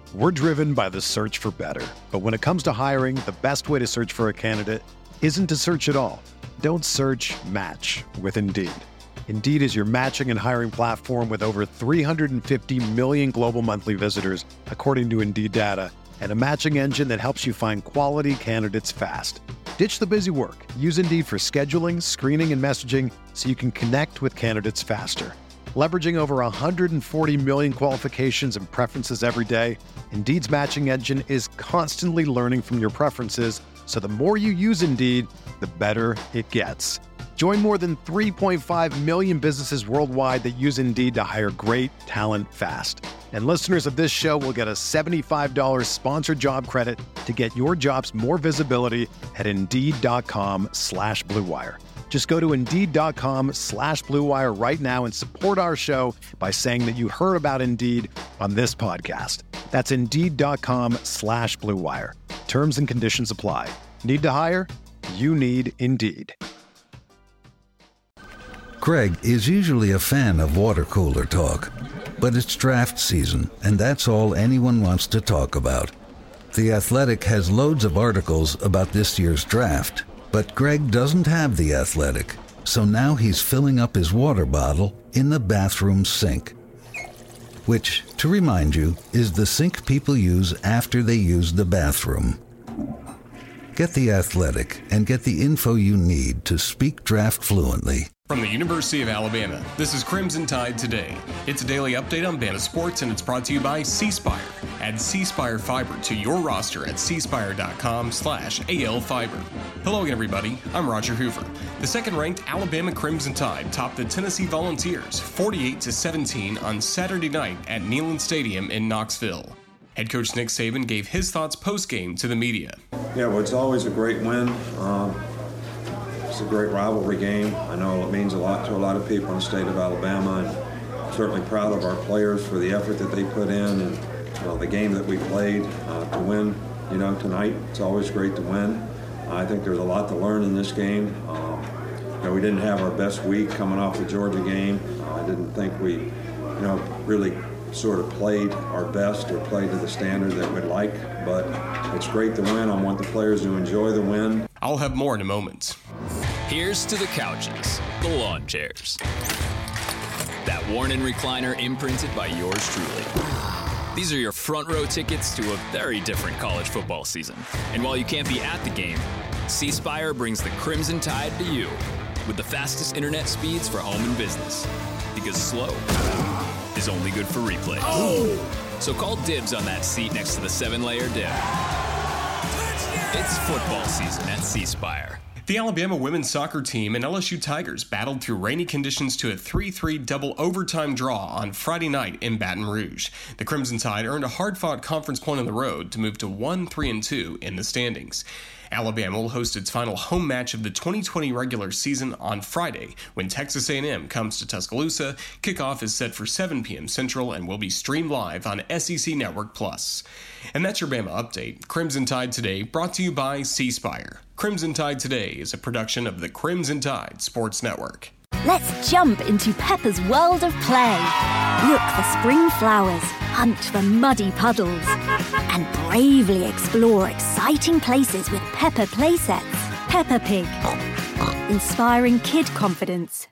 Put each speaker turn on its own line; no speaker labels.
We're driven by the search for better. But when it comes to hiring, the best way to search for a candidate isn't to search at all. Don't search, match with Indeed. Indeed is your matching and hiring platform with over 350 million global monthly visitors, according to Indeed data, and a matching engine that helps you find quality candidates fast. Ditch the busy work. Use Indeed for scheduling, screening, and messaging so you can connect with candidates faster. Leveraging over 140 million qualifications and preferences every day, Indeed's matching engine is constantly learning from your preferences, so the more you use Indeed, the better it gets. Join more than 3.5 million businesses worldwide that use Indeed to hire great talent fast. And listeners of this show will get a $75 sponsored job credit to get your jobs more visibility at Indeed.com/Blue Wire. Just go to Indeed.com/Blue Wire right now and support our show by saying that you heard about Indeed on this podcast. That's Indeed.com/Blue Wire. Terms and conditions apply. Need to hire? You need Indeed.
Greg is usually a fan of water cooler talk, but it's draft season, and that's all anyone wants to talk about. The Athletic has loads of articles about this year's draft, but Greg doesn't have The Athletic, so now he's filling up his water bottle in the bathroom sink, which, to remind you, is the sink people use after they use the bathroom. Get The Athletic and get the info you need to speak draft fluently.
From the University of Alabama, this is Crimson Tide Today. It's a daily update on Bama sports, and it's brought to you by C Spire. Add C Spire Fiber to your roster at cspire.com/ALFiber. Hello again, everybody. I'm Roger Hoover. The second-ranked Alabama Crimson Tide topped the Tennessee Volunteers 48-17 on Saturday night at Neyland Stadium in Knoxville. Head coach Nick Saban gave his thoughts post-game to the media.
Yeah, well, it's always a great win. It's a great rivalry game. I know it means a lot to a lot of people in the state of Alabama, and I'm certainly proud of our players for the effort that they put in and the game that we played to win. Tonight it's always great to win. I think there's a lot to learn in this game. We didn't have our best week coming off the Georgia game. I didn't think we, really sort of played our best or played to the standard that we'd like, but it's great to win. I want the players to enjoy the win.
I'll have more in a moment.
Here's to the couches, the lawn chairs, that worn-in recliner imprinted by yours truly. These are your front row tickets to a very different college football season. And while you can't be at the game, C Spire brings the Crimson Tide to you with the fastest internet speeds for home and business. Because slow is only good for replay. Oh! So call dibs on that seat next to the 7-layer dip. It's football season at C Spire.
The Alabama women's soccer team and LSU Tigers battled through rainy conditions to a 3-3 double overtime draw on Friday night in Baton Rouge. The Crimson Tide earned a hard-fought conference point on the road to move to 1-3-2 in the standings. Alabama will host its final home match of the 2020 regular season on Friday when Texas A&M comes to Tuscaloosa. Kickoff is set for 7 p.m. Central and will be streamed live on SEC Network Plus. And that's your Bama update. Crimson Tide Today, brought to you by C Spire. Crimson Tide Today is a production of the Crimson Tide Sports Network.
Let's jump into Peppa's world of play. Look for spring flowers, hunt for muddy puddles, and bravely explore exciting places with Peppa playsets. Peppa Pig, inspiring kid confidence.